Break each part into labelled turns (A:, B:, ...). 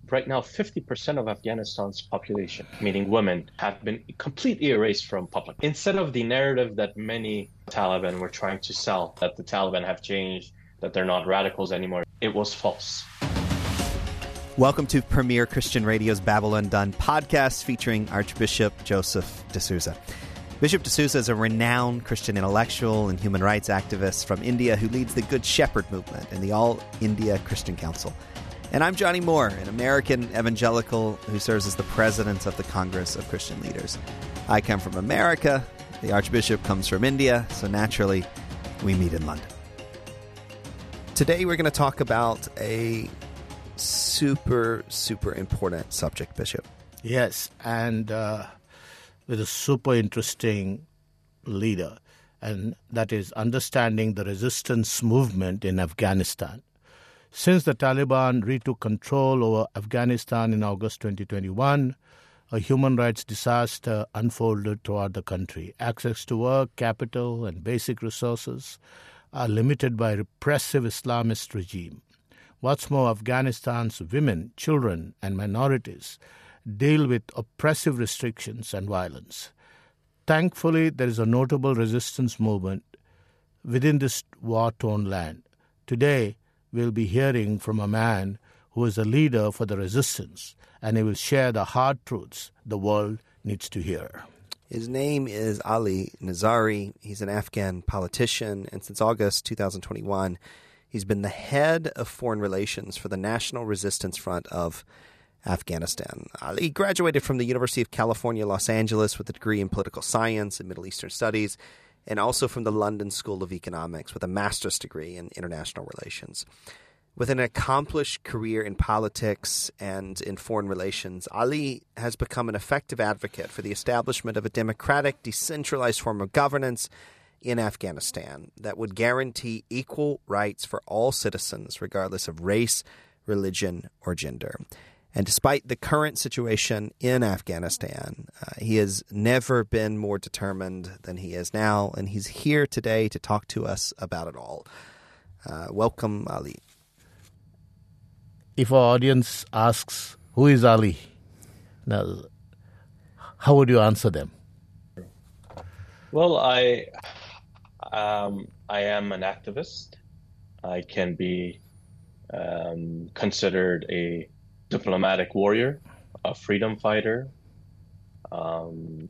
A: Right now, 50% of Afghanistan's population, meaning women, have been completely erased from public. Instead of the narrative that many Taliban were trying to sell, that the Taliban have changed, that they're not radicals anymore, it was false.
B: Welcome to Premier Christian Radio's Babel Undone podcast featuring Archbishop Joseph D'Souza. Bishop D'Souza is a renowned Christian intellectual and human rights activist from India who leads the Good Shepherd movement and the All India Christian Council. And I'm Johnny Moore, an American evangelical who serves as the president of the Congress of Christian Leaders. I come from America, the Archbishop comes from India, so naturally we meet in London. Today we're going to talk about a super important subject, Bishop.
C: Yes, and with a super interesting leader, and that is understanding the resistance movement in Afghanistan. Since the Taliban retook control over Afghanistan in August 2021, a human rights disaster unfolded throughout the country. Access to work, capital, and basic resources are limited by repressive Islamist regime. What's more, Afghanistan's women, children, and minorities deal with oppressive restrictions and violence. Thankfully, there is a notable resistance movement within this war-torn land. Today, we'll be hearing from a man who is a leader for the resistance, and he will share the hard truths the world needs to hear.
B: His name is Ali Nazari. He's an Afghan politician, and since August 2021, he's been the head of foreign relations for the National Resistance Front of Afghanistan. Ali graduated from the University of California, Los Angeles with a degree in political science and Middle Eastern studies, and also from the London School of Economics with a master's degree in international relations. With an accomplished career in politics and in foreign relations, Ali has become an effective advocate for the establishment of a democratic, decentralized form of governance in Afghanistan that would guarantee equal rights for all citizens, regardless of race, religion, or gender. And despite the current situation in Afghanistan, he has never been more determined than he is now, and he's here today to talk to us about it all. Welcome, Ali.
C: If our audience asks, who is Ali? Now, how would you answer them?
A: Well, I am an activist. I can be considered a diplomatic warrior, a freedom fighter, an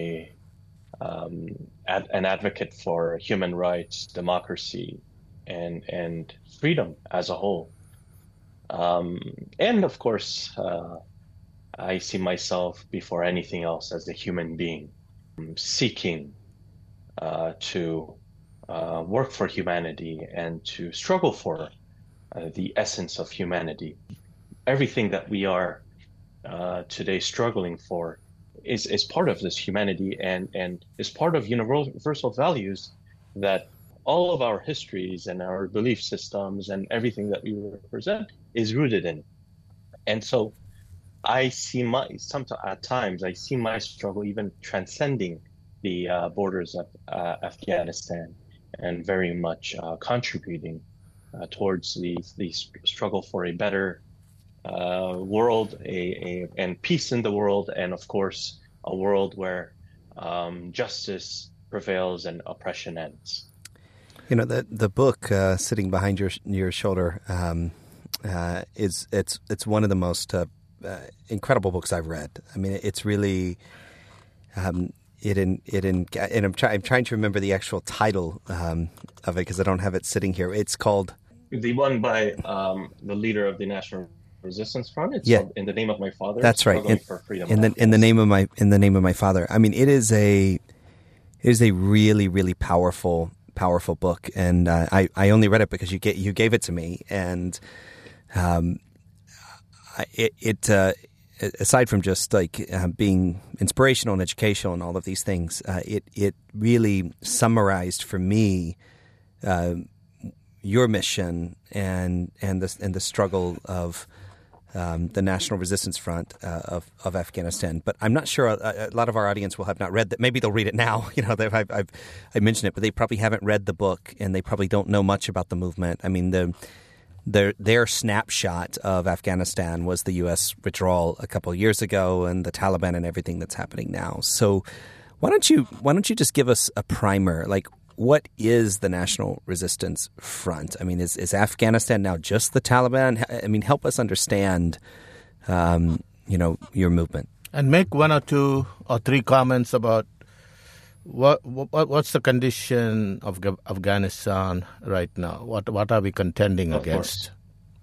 A: advocate for human rights, democracy, and freedom as a whole. And of course, I see myself before anything else as a human being, seeking to work for humanity and to struggle for the essence of humanity. Everything that we are today struggling for is part of this humanity and is part of universal values that all of our histories and our belief systems and everything that we represent is rooted in. And so I see at times I see my struggle even transcending the borders of Afghanistan and very much contributing towards the struggle for a better world, and peace in the world, and of course a world where justice prevails and oppression ends.
B: You know, the book sitting behind your shoulder it's one of the most incredible books I've read. I mean, it's really and I'm trying to remember the actual title of it because I don't have it sitting here. It's called
A: the one by the leader of the National Resistance Front. It's called In the Name of My Father.
B: That's right.
A: For freedom.
B: In the name of my father. I mean, it is a really, really powerful book, and I only read it because you gave it to me, and aside from just like being inspirational and educational and all of these things, it really summarized for me your mission and the struggle of the National Resistance Front of Afghanistan. But I'm not sure a lot of our audience will have not read that. Maybe they'll read it now. You know, I mentioned it, but they probably haven't read the book, and they probably don't know much about the movement. I mean, their snapshot of Afghanistan was the U.S. withdrawal a couple of years ago and the Taliban and everything that's happening now. So why don't you just give us a primer? Like, what is the National Resistance Front? I mean, is Afghanistan now just the Taliban? I mean, help us understand, your movement.
C: And make one or two or three comments about what's the condition of Afghanistan right now? What are we contending against?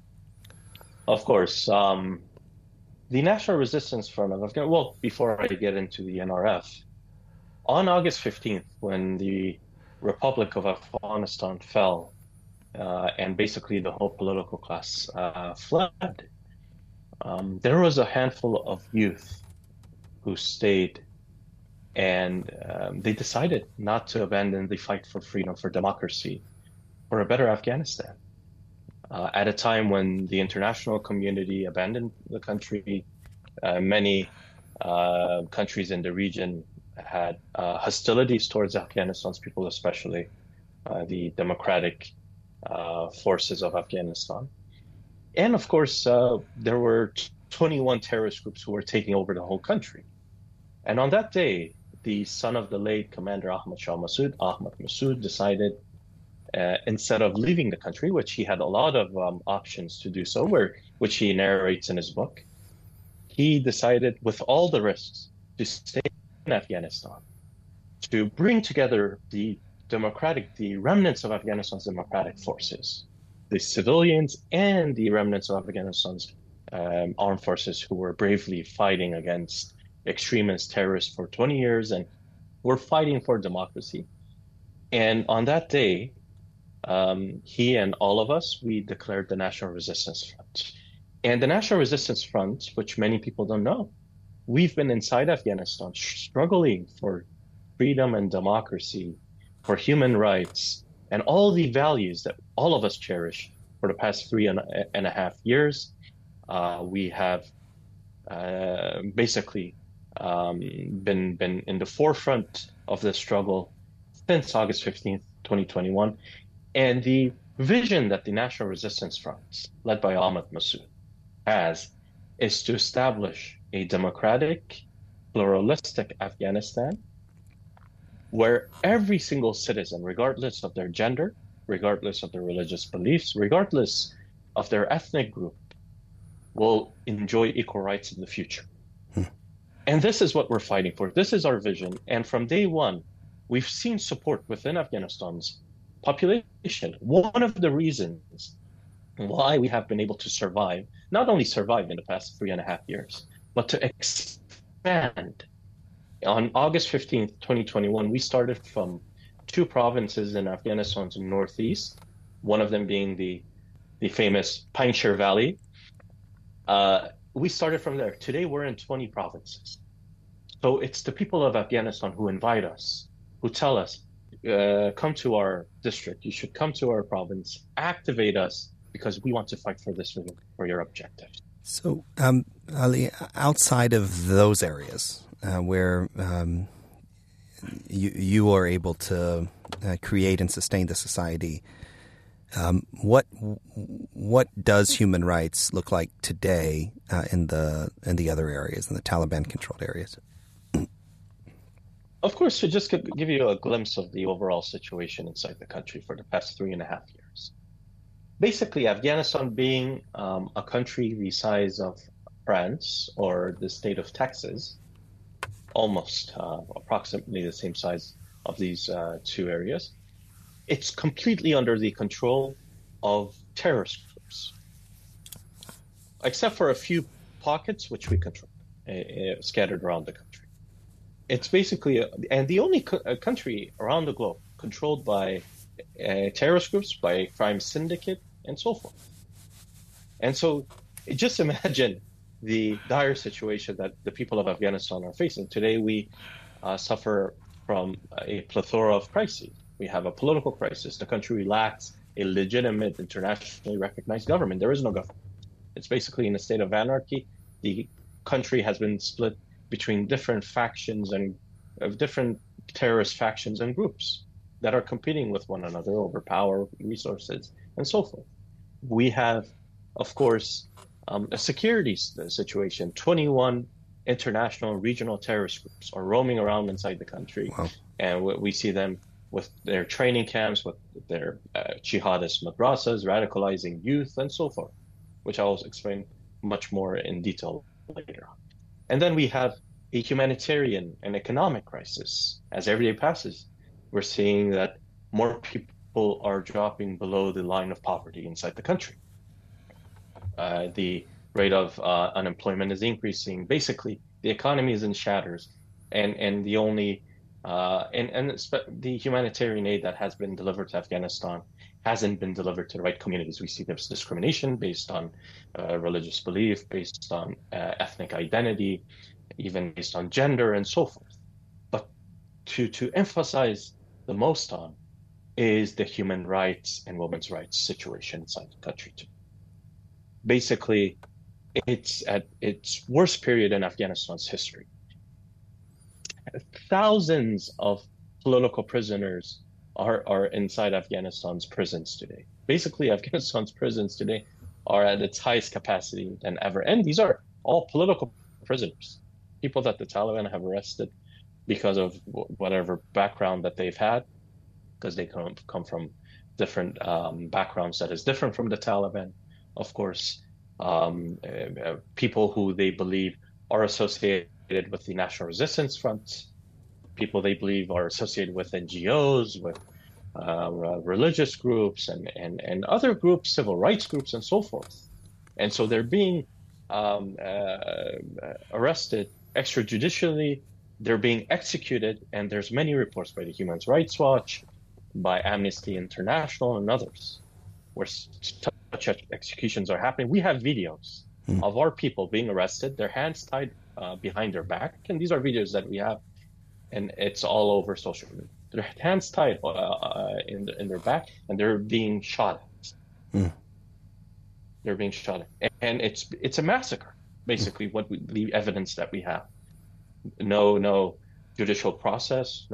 A: Of course. The National Resistance Front of Afghanistan, well, before I get into the NRF, on August 15th, when the Republic of Afghanistan fell, and basically the whole political class fled, there was a handful of youth who stayed, and they decided not to abandon the fight for freedom, for democracy, for a better Afghanistan. At a time when the international community abandoned the country, many countries in the region had hostilities towards Afghanistan's people, especially the democratic forces of Afghanistan. And of course, there were 21 terrorist groups who were taking over the whole country. And on that day, the son of the late Commander Ahmad Shah Massoud, Ahmad Massoud, decided instead of leaving the country, which he had a lot of options to do so, which he narrates in his book, he decided, with all the risks, to stay in Afghanistan, to bring together the remnants of Afghanistan's democratic forces, the civilians and the remnants of Afghanistan's armed forces who were bravely fighting against extremist terrorists for 20 years and were fighting for democracy. And on that day, he and all of us, we declared the National Resistance Front. And the National Resistance Front, which many people don't know, we've been inside Afghanistan struggling for freedom and democracy, for human rights, and all the values that all of us cherish for the past 3.5 years. We have basically been in the forefront of the struggle since August 15th, 2021. And the vision that the National Resistance Front, led by Ahmad Massoud, has is to establish a democratic, pluralistic Afghanistan where every single citizen, regardless of their gender, regardless of their religious beliefs, regardless of their ethnic group, will enjoy equal rights in the future. And this is what we're fighting for. This is our vision. And from day one, we've seen support within Afghanistan's population. One of the reasons why we have been able to survive, not only survive in the past 3.5 years, but to expand. On August 15th, 2021, we started from 2 provinces in Afghanistan's northeast, one of them being the famous Panjshir Valley. We started from there. Today, we're in 20 provinces. So it's the people of Afghanistan who invite us, who tell us, come to our district, you should come to our province, activate us, because we want to fight for this, for your objectives.
B: So, Ali, outside of those areas where you are able to create and sustain the society, what does human rights look like today in the other areas, in the Taliban-controlled areas?
A: Of course, to just give you a glimpse of the overall situation inside the country for the past 3.5 years. Basically, Afghanistan being a country the size of France or the state of Texas, almost approximately the same size of these 2 areas, it's completely under the control of terrorist groups, except for a few pockets which we control, scattered around the country. It's basically, and the only country around the globe controlled by terrorist groups, by a crime syndicate, and so forth. And so just imagine the dire situation that the people of Afghanistan are facing. Today, we suffer from a plethora of crises. We have a political crisis. The country lacks a legitimate, internationally recognized government. There is no government. It's basically in a state of anarchy. The country has been split between different factions and different terrorist factions and groups that are competing with one another over power, resources, and so forth. we have, of course, a security situation. 21 international and regional terrorist groups are roaming around inside the country.
B: Wow.
A: And we see them with their training camps, with their jihadist madrasas, radicalizing youth, and so forth, which I'll explain much more in detail later on. And then we have a humanitarian and economic crisis. As every day passes, we're seeing that more people are dropping below the line of poverty inside the country. The rate of unemployment is increasing. Basically, the economy is in shatters, and the only the humanitarian aid that has been delivered to Afghanistan hasn't been delivered to the right communities. We see there's discrimination based on religious belief, based on ethnic identity, even based on gender, and so forth. But to emphasize the most on is the human rights and women's rights situation inside the country too. Basically, it's at its worst period in Afghanistan's history. Thousands of political prisoners are inside Afghanistan's prisons today. Basically, Afghanistan's prisons today are at its highest capacity than ever. And these are all political prisoners, people that the Taliban have arrested because of whatever background that they've had, because they come from different backgrounds that is different from the Taliban. Of course, people who they believe are associated with the National Resistance Front, people they believe are associated with NGOs, with religious groups and other groups, civil rights groups, and so forth. And so they're being arrested extrajudicially, they're being executed, and there's many reports by the Human Rights Watch, by Amnesty International, and others, where such executions are happening. We have videos of our people being arrested, their hands tied behind their back, and these are videos that we have, and it's all over social media. Their hands tied in their back, and they're being shot at. They're being shot at, and it's a massacre. Basically, the evidence that we have. No judicial process,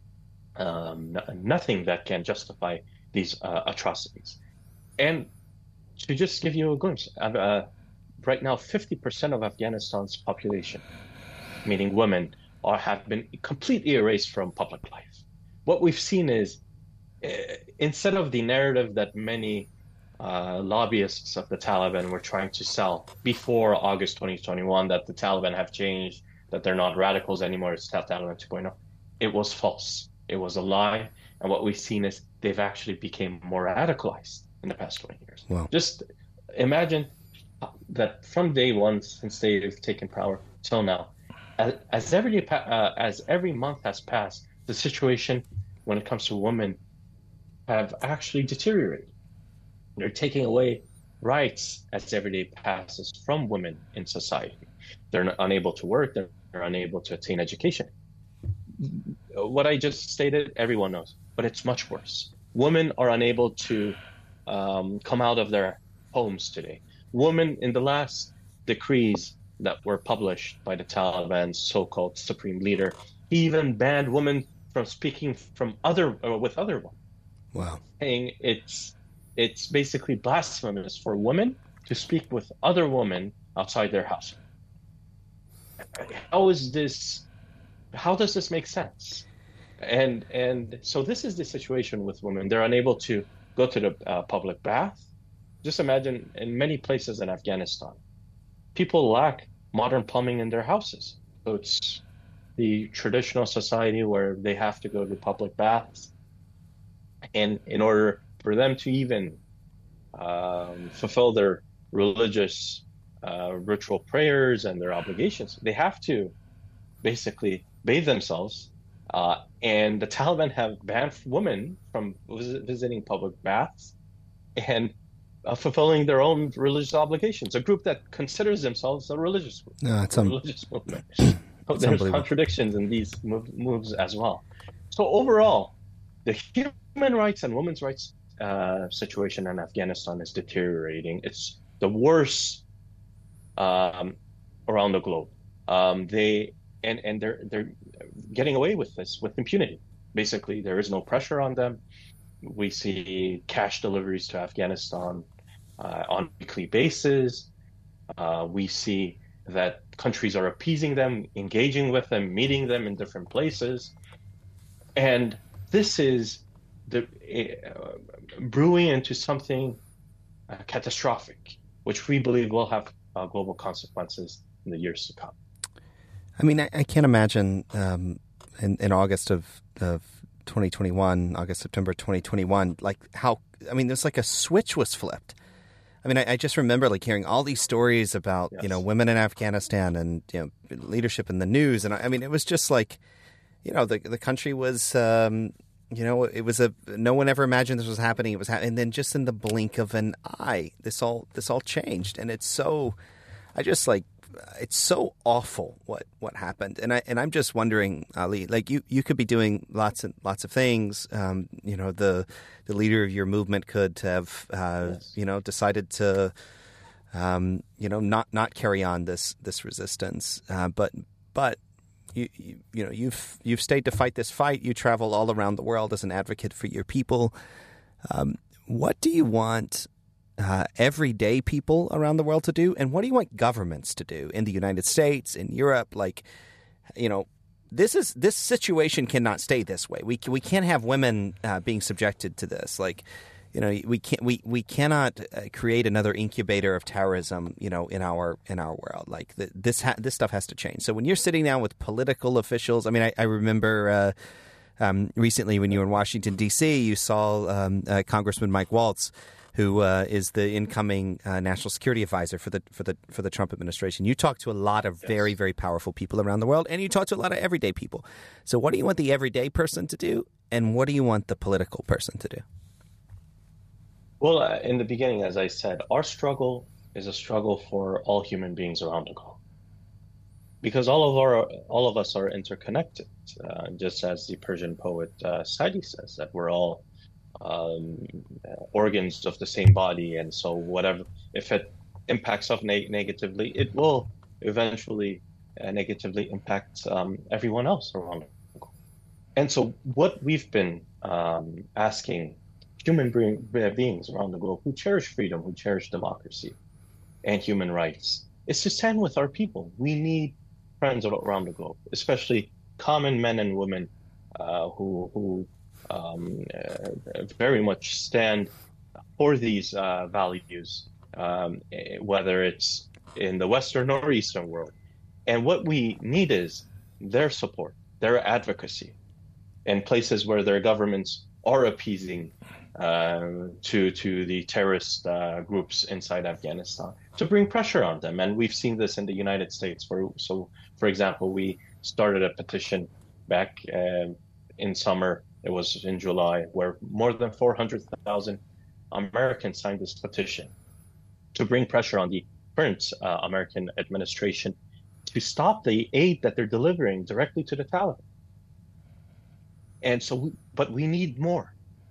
A: nothing that can justify these atrocities. And to just give you a glimpse, right now, 50% of Afghanistan's population, meaning women, have been completely erased from public life. What we've seen is, instead of the narrative that many lobbyists of the Taliban were trying to sell before August 2021, that the Taliban have changed, that they're not radicals anymore, it's Taliban 2.0, it was false. It was a lie. And what we've seen is they've actually become more radicalized in the past 20 years.
B: Wow.
A: Just imagine that from day one, since they've taken power till now, as every month has passed, the situation when it comes to women have actually deteriorated. They're taking away rights as every day passes from women in society. They're unable to work. They're unable to attain education. What I just stated, everyone knows, but it's much worse. Women are unable to come out of their homes today. Women, in the last decrees that were published by the Taliban's so-called supreme leader, he even banned women from speaking with other women.
B: Wow.
A: Saying it's basically blasphemous for women to speak with other women outside their house. How does this make sense? And so this is the situation with women. They're unable to go to the public bath. Just imagine, in many places in Afghanistan, people lack modern plumbing in their houses. So it's the traditional society where they have to go to public baths. And in order for them to even fulfill their religious ritual prayers and their obligations, they have to basically bathe themselves. And the Taliban have banned women from visiting public baths and fulfilling their own religious obligations, a group that considers themselves a religious group, religious movement. So there's contradictions in these moves as well. So overall, the human rights and women's rights situation in Afghanistan is deteriorating. It's the worst around the globe. They're getting away with this with impunity. Basically, there is no pressure on them. We see cash deliveries to Afghanistan on a weekly basis. We see that countries are appeasing them, engaging with them, meeting them in different places. And this is brewing into something catastrophic, which we believe will have global consequences in the years to come.
B: I mean, I can't imagine in August of 2021, September 2021, like how, I mean, there's like a switch was flipped. I mean, I just remember like hearing all these stories about,
A: Yes.
B: you know, women in Afghanistan and, you know, leadership in the news. And I mean, it was just like, you know, the country was, you know, it was no one ever imagined this was happening. It was and then just in the blink of an eye, this all changed. And it's so, it's so awful what happened. And I'm just wondering, Ali, like you could be doing lots of things. You know, the leader of your movement could have,
A: Yes.
B: you know, decided to, you know, not carry on this resistance. But you know, you've stayed to fight this fight. You travel all around the world as an advocate for your people. What do you want everyday people around the world to do, and what do you want governments to do in the United States, in Europe? Like, you know, this situation cannot stay this way. We can't have women being subjected to this. Like, you know, we cannot create another incubator of terrorism, you know, in our world. Like this stuff has to change. So when you're sitting down with political officials, I mean, I remember recently when you were in Washington D.C., you saw Congressman Mike Waltz, who is the incoming national security advisor for the Trump administration. You talk to a lot of very, very powerful people around the world, and you talk to a lot of everyday people. So what do you want the everyday person to do, and what do you want the political person to do?
A: Well, in the beginning, as I said, our struggle is a struggle for all human beings around the globe, because all of us are interconnected. Just as the Persian poet Sadi says, that we're all organs of the same body, and so whatever, if it impacts us negatively, it will eventually negatively impact everyone else around the globe. And so what we've been asking human beings around the globe who cherish freedom, who cherish democracy and human rights, is to stand with our people. We need friends around the globe, especially common men and women who very much stand for these values, whether it's in the Western or Eastern world. And what we need is their support, their advocacy in places where their governments are appeasing to the terrorist groups inside Afghanistan, to bring pressure on them. And we've seen this in the United States. For example, we started a petition back in summer. It was in July, where more than 400,000 Americans signed this petition to bring pressure on the current American administration to stop the aid that they're delivering directly to the Taliban. And so, but we need more.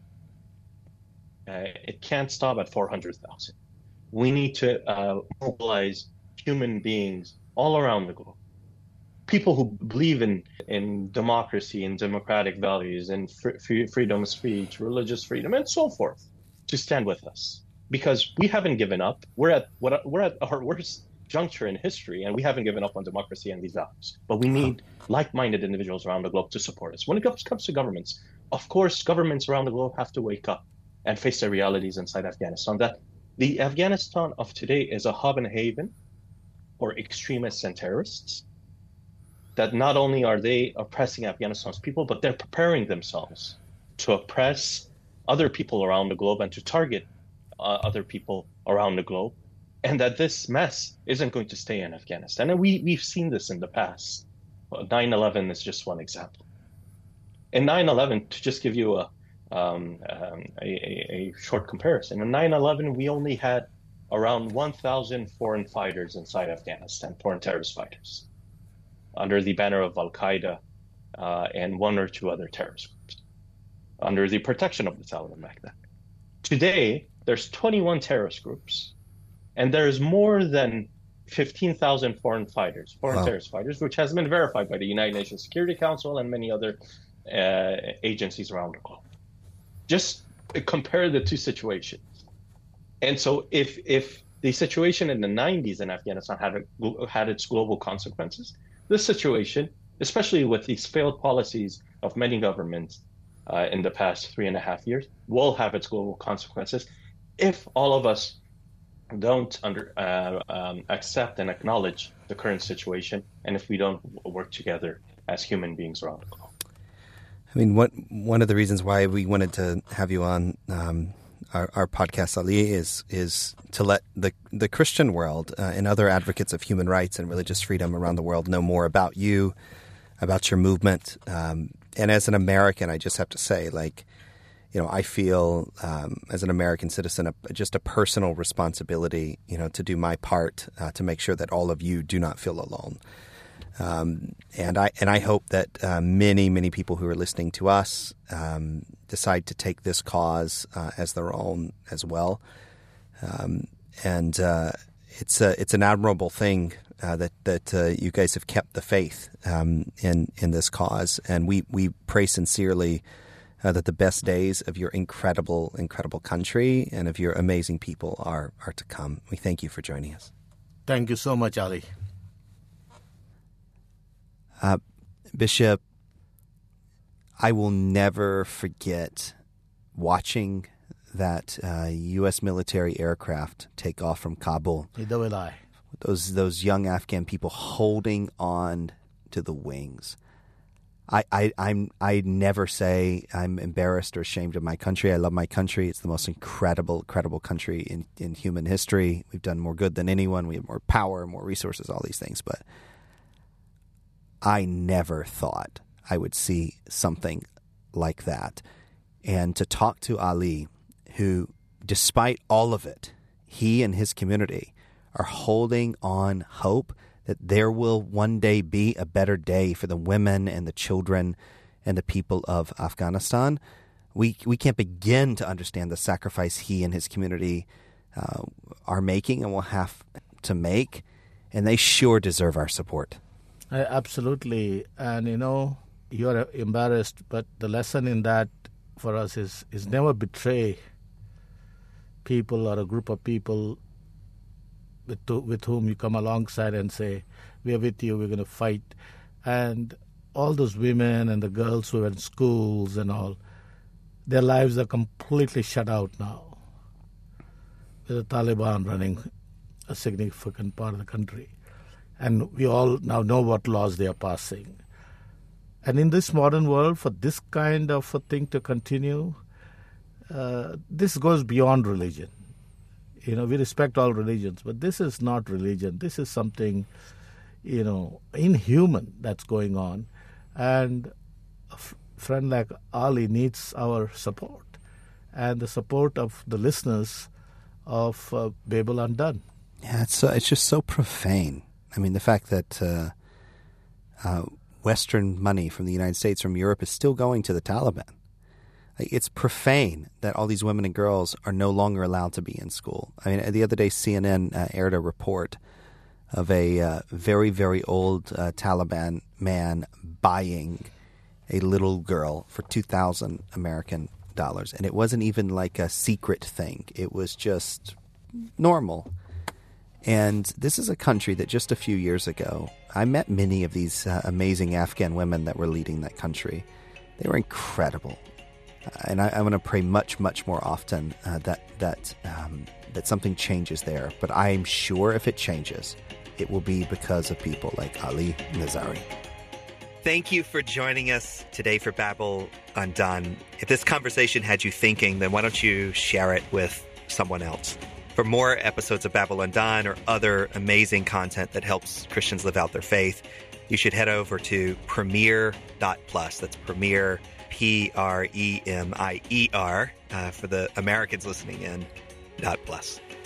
A: It can't stop at 400,000. We need to mobilize human beings all around the globe. People who believe in democracy and democratic values and freedom of speech, religious freedom, and so forth, to stand with us, because we haven't given up. We're at our worst juncture in history, and we haven't given up on democracy and these values. But we need like-minded individuals around the globe to support us. When it comes to governments, of course, governments around the globe have to wake up and face the realities inside Afghanistan. That the Afghanistan of today is a hub and haven for extremists and terrorists. That not only are they oppressing Afghanistan's people, but they're preparing themselves to oppress other people around the globe and to target other people around the globe. And that this mess isn't going to stay in Afghanistan. And we've seen this in the past. 9/11 is just one example. In 9/11, to just give you a short comparison, in 9/11, we only had around 1,000 foreign fighters inside Afghanistan, foreign terrorist fighters, under the banner of Al-Qaeda and one or two other terrorist groups, under the protection of the Taliban back then. Today, there's 21 terrorist groups, and there's more than 15,000 foreign terrorist fighters, which has been verified by the United Nations Security Council and many other agencies around the globe. Just compare the two situations. And so if the situation in the 90s in Afghanistan had its global consequences, this situation, especially with these failed policies of many governments in the past 3.5 years, will have its global consequences if all of us don't accept and acknowledge the current situation, and if we don't work together as human beings around the globe.
B: I mean, one of the reasons why we wanted to have you on our podcast, Ali, is to let the Christian world and other advocates of human rights and religious freedom around the world know more about you, about your movement. And as an American, I just have to say, I feel as an American citizen just a personal responsibility, to do my part to make sure that all of you do not feel alone. And I hope that many people who are listening to us decide to take this cause as their own as well. It's an admirable thing that you guys have kept the faith in this cause, and we pray sincerely that the best days of your incredible country and of your amazing people are to come. We thank you for joining us.
C: Thank you so much, Ali.
B: Bishop, I will never forget watching that U.S. military aircraft take off from Kabul.
C: Neither will I.
B: Those young Afghan people holding on to the wings. I never say I'm embarrassed or ashamed of my country. I love my country. It's the most incredible country in human history. We've done more good than anyone. We have more power, more resources, all these things. But I never thought I would see something like that. And to talk to Ali, who, despite all of it, he and his community are holding on hope that there will one day be a better day for the women and the children and the people of Afghanistan. We can't begin to understand the sacrifice he and his community are making and will have to make, and they sure deserve our support.
C: Absolutely. And, you're embarrassed, but the lesson in that for us is never betray people or a group of people with whom you come alongside and say, we are with you, we're going to fight. And all those women and the girls who are in schools and all, their lives are completely shut out now, with the Taliban running a significant part of the country. And we all now know what laws they are passing. And in this modern world, for this kind of a thing to continue, this goes beyond religion. We respect all religions, but this is not religion. This is something, inhuman that's going on. And a friend like Ali needs our support and the support of the listeners of Babel Undone.
B: Yeah, it's just so profane. I mean, the fact that Western money from the United States, from Europe, is still going to the Taliban. It's profane that all these women and girls are no longer allowed to be in school. I mean, the other day CNN aired a report of a very, very old Taliban man buying a little girl for $2,000 American dollars. And it wasn't even like a secret thing. It was just normal. And this is a country that just a few years ago, I met many of these amazing Afghan women that were leading that country. They were incredible. And I want to pray much, much more often that something changes there. But I'm sure if it changes, it will be because of people like Ali Nazari. Thank you for joining us today for Babel Undone. If this conversation had you thinking, then why don't you share it with someone else? For more episodes of Babel Undone or other amazing content that helps Christians live out their faith, you should head over to Premier.plus. That's Premier, Premier, for the Americans listening in, .plus.